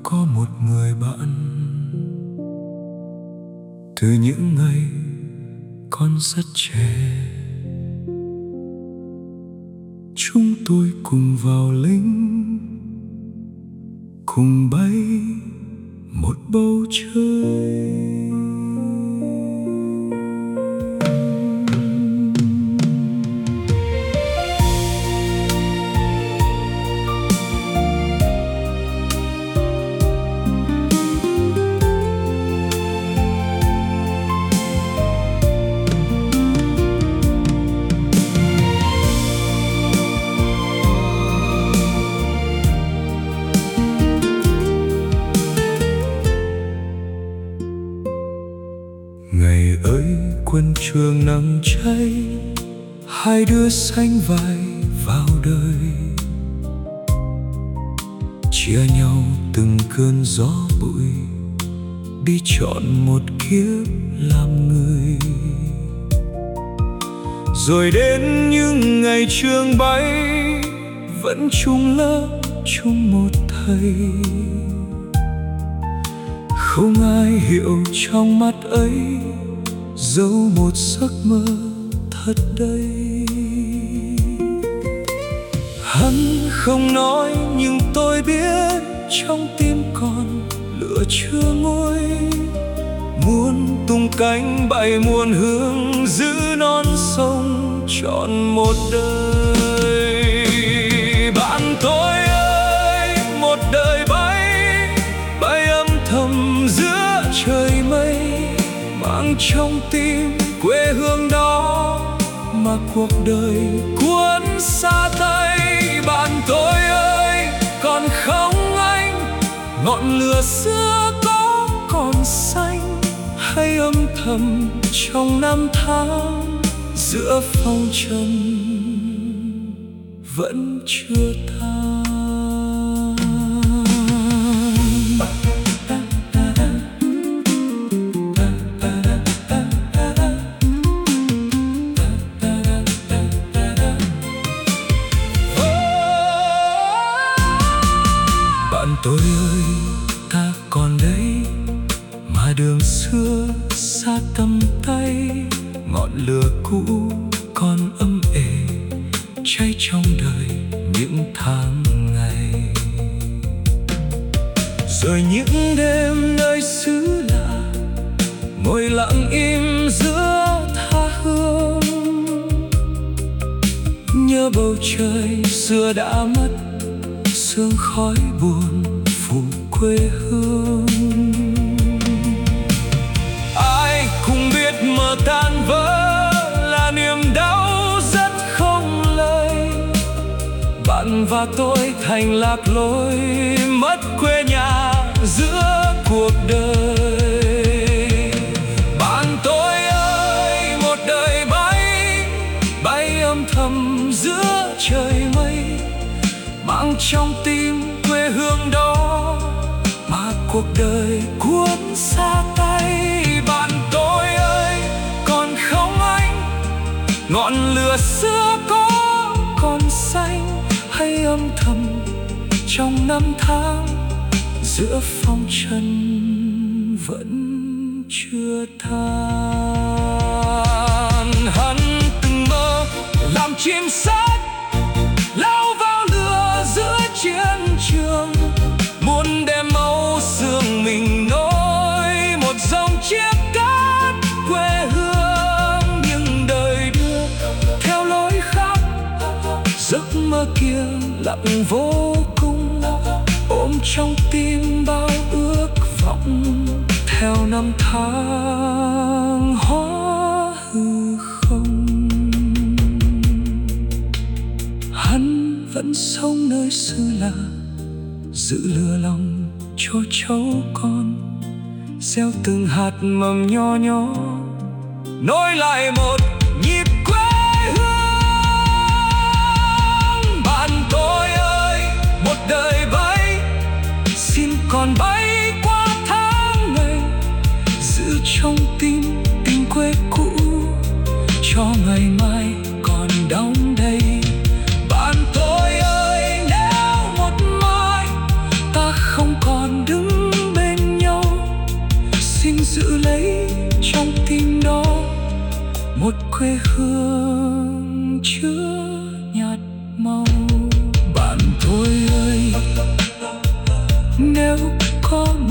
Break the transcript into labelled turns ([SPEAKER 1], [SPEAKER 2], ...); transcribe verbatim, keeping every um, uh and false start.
[SPEAKER 1] có một người bạn từ những ngày con rất trẻ. Chúng tôi cùng vào lính, cùng bay một bầu trời. Ngày ấy quân trường nắng cháy, hai đứa sánh vai vào đời, chia nhau từng cơn gió bụi, đi chọn một kiếp làm người. Rồi đến những ngày trường bay, vẫn chung lớp chung một thầy. Không ai hiểu trong mắt ấy dấu một giấc mơ thật đây. Hắn không nói nhưng tôi biết trong tim còn lửa chưa nguôi. Muốn tung cánh bay muôn hướng, giữ non sông trọn một đời. Bạn tôi ơi, một đời bay, bay âm thầm giữa trời mây, mang trong tim quê hương đó mà cuộc đời cuốn xa tay. Bạn tôi ơi, còn không anh, ngọn lửa xưa có còn xanh, hay âm thầm trong năm tháng giữa phong trần vẫn chưa tan. Bạn tôi ơi, ta còn đây mà đường xưa xa tầm tay. Ngọn lửa cũ còn ấm ề cháy trong đời những tháng ngày. Rồi những đêm nơi xứ lạ, ngồi lặng im giữa tha hương, nhớ bầu trời xưa đã mất, sương khói buồn phủ quê hương. Ai cũng biết mơ tan vỡ là niềm đau rất không lời. Bạn và tôi thành lạc lối, mất quê nhà giữa cuộc đời. Bạn tôi ơi, một đời bay, bay âm thầm giữa trời mây, mang trong tim quê hương đó mà cuộc đời cuốn xa tay. Bạn tôi ơi, còn không anh, ngọn lửa xưa có còn xanh, hay âm thầm trong năm tháng giữa phong trần vẫn chưa tan. Hắn từng mơ làm chim sát, lao vào lửa giữa chiến trường, muốn đem máu xương mình nối một dòng chiếc cát quê hương. Nhưng đời đưa theo lối khác, giấc mơ kia lặng vô cùng, ôm trong tim bao ước vọng theo năm tháng hóa hư không. Hắn vẫn sống nơi xứ lạ, giữ lửa lòng cho cháu con, gieo từng hạt mầm nho nhỏ, nối lại một nhịp quê hương. Bạn tôi ơi, một đời bay, xin còn bay qua tháng ngày, giữ trong tim tình quê cũ cho ngày mai còn đong đầy. Bạn tôi ơi, nếu một mai ta không còn đứng trong tim đó một quê hương chứa nhạt màu. Bạn tôi ơi, nếu có